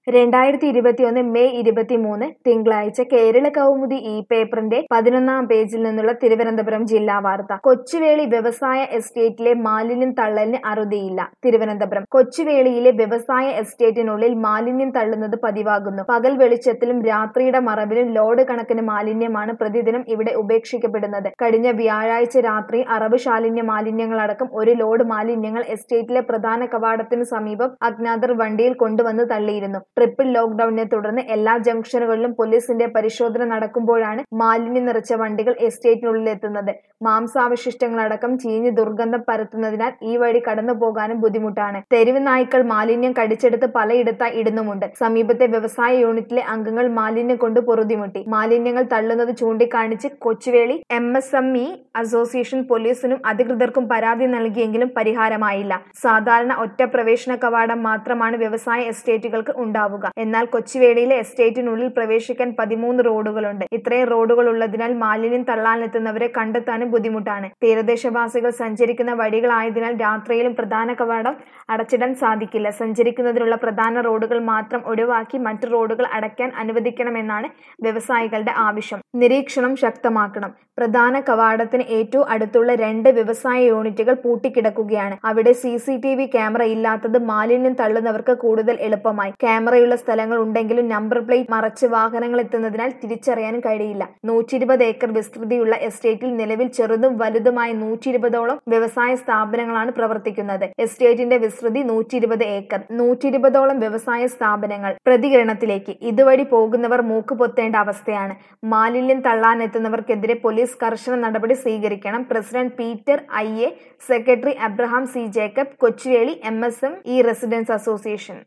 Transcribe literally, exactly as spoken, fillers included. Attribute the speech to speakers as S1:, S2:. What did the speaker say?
S1: രണ്ടായിരത്തി ഇരുപത്തിയൊന്ന് മെയ് ഇരുപത്തിമൂന്ന് തിങ്കളാഴ്ച കേരള കൗമുദി ഈ പേപ്പറിന്റെ പതിനൊന്നാം പേജിൽ നിന്നുള്ള തിരുവനന്തപുരം ജില്ലാ വാർത്ത. കൊച്ചുവേളി വ്യവസായ എസ്റ്റേറ്റിലെ മാലിന്യം തള്ളലിന് അറുതിയില്ല. തിരുവനന്തപുരം കൊച്ചുവേളിയിലെ വ്യവസായ എസ്റ്റേറ്റിനുള്ളിൽ മാലിന്യം തള്ളുന്നത് പതിവാകുന്നു. പകൽ വെളിച്ചത്തിലും രാത്രിയുടെ മറവിലും ലോഡ് കണക്കിന് മാലിന്യമാണ് പ്രതിദിനം ഇവിടെ ഉപേക്ഷിക്കപ്പെടുന്നത്. കഴിഞ്ഞ വ്യാഴാഴ്ച രാത്രി അറവ് ശാലിന്യ മാലിന്യങ്ങളടക്കം ഒരു ലോഡ് മാലിന്യങ്ങൾ എസ്റ്റേറ്റിലെ പ്രധാന കവാടത്തിനു സമീപം അജ്ഞാതർ വണ്ടിയിൽ കൊണ്ടുവന്ന് തള്ളിയിരുന്നു. ട്രിപ്പിൾ ലോക്ഡൌണിനെ തുടർന്ന് എല്ലാ ജംഗ്ഷനുകളിലും പോലീസിന്റെ പരിശോധന നടക്കുമ്പോഴാണ് മാലിന്യം നിറച്ച വണ്ടികൾ എസ്റ്റേറ്റിനുള്ളിലെത്തുന്നത്. മാംസാവശിഷ്ടങ്ങളടക്കം ചീഞ്ഞ് ദുർഗന്ധം പരത്തുന്നതിനാൽ ഈ വഴി കടന്നു പോകാനും ബുദ്ധിമുട്ടാണ്. തെരുവ് നായ്ക്കൾ മാലിന്യം കടിച്ചെടുത്ത് പലയിടത്തായി ഇടുന്നുമുണ്ട്. സമീപത്തെ വ്യവസായ യൂണിറ്റിലെ അംഗങ്ങൾ മാലിന്യം കൊണ്ട് പൊറുതിമുട്ടി. മാലിന്യങ്ങൾ തള്ളുന്നത് ചൂണ്ടിക്കാണിച്ച് Kochuveli M S M E association പോലീസിനും അധികൃതർക്കും പരാതി നൽകിയെങ്കിലും പരിഹാരമായില്ല. സാധാരണ ഒറ്റ പ്രവേശന കവാടം മാത്രമാണ് വ്യവസായ എസ്റ്റേറ്റുകൾക്ക് ഉണ്ടാവുക. എന്നാൽ കൊച്ചുവേളിയിലെ എസ്റ്റേറ്റിനുള്ളിൽ പ്രവേശിക്കാൻ പതിമൂന്ന് റോഡുകളുണ്ട്. ഇത്രയും റോഡുകൾ ഉള്ളതിനാൽ മാലിന്യം തള്ളാനെത്തുന്നവരെ കണ്ടെത്താനും ബുദ്ധിമുട്ടാണ്. തീരദേശവാസികൾ സഞ്ചരിക്കുന്ന വഴികളായതിനാൽ രാത്രിയിലും പ്രധാന കവാടം അടച്ചിടാൻ സാധിക്കില്ല. സഞ്ചരിക്കുന്നതിനുള്ള പ്രധാന റോഡുകൾ മാത്രം ഒഴിവാക്കി മറ്റു റോഡുകൾ അടയ്ക്കാൻ അനുവദിക്കണമെന്നാണ് വ്യവസായികളുടെ ആവശ്യം. നിരീക്ഷണം ശക്തമാക്കണം. പ്രധാന കവാടത്തിന് ഏറ്റവും അടുത്തുള്ള രണ്ട് വ്യവസായ യൂണിറ്റുകൾ പൂട്ടിക്കിടക്കുകയാണ്. അവിടെ C C T V camera ഇല്ലാത്തത് മാലിന്യം തള്ളുന്നവർക്ക് കൂടുതൽ എളുപ്പമായി. ക്യാമറയുള്ള സ്ഥലങ്ങൾ ഉണ്ടെങ്കിലും നമ്പർ പ്ലേറ്റ് മറച്ച് വാഹനങ്ങൾ എത്തുന്നതിനാൽ തിരിച്ചറിയാനും കഴിയില്ല. നൂറ്റി ഇരുപത് ഏക്കർ വിസ്തൃതിയുള്ള എസ്റ്റേറ്റിൽ നിലവിൽ ചെറുതും വലുതുമായ നൂറ്റി ഇരുപതോളം വ്യവസായ സ്ഥാപനങ്ങളാണ് പ്രവർത്തിക്കുന്നത്. എസ്റ്റേറ്റിന്റെ വിസ്തൃതി നൂറ്റി ഇരുപത് ഏക്കർ. നൂറ്റി ഇരുപതോളം വ്യവസായ സ്ഥാപനങ്ങൾ. പ്രതികരണത്തിലേക്ക്. ഇതുവഴി പോകുന്നവർ മൂക്കുപൊത്തേണ്ട അവസ്ഥയാണ്. മാലിന്യം തള്ളാനെത്തുന്നവർക്കെതിരെ പോലീസ് കർശന നടപടി സ്വീകരിക്കണം. President Peter I A, secretary Abraham C Jacob, Kochuveli M S M E residents association.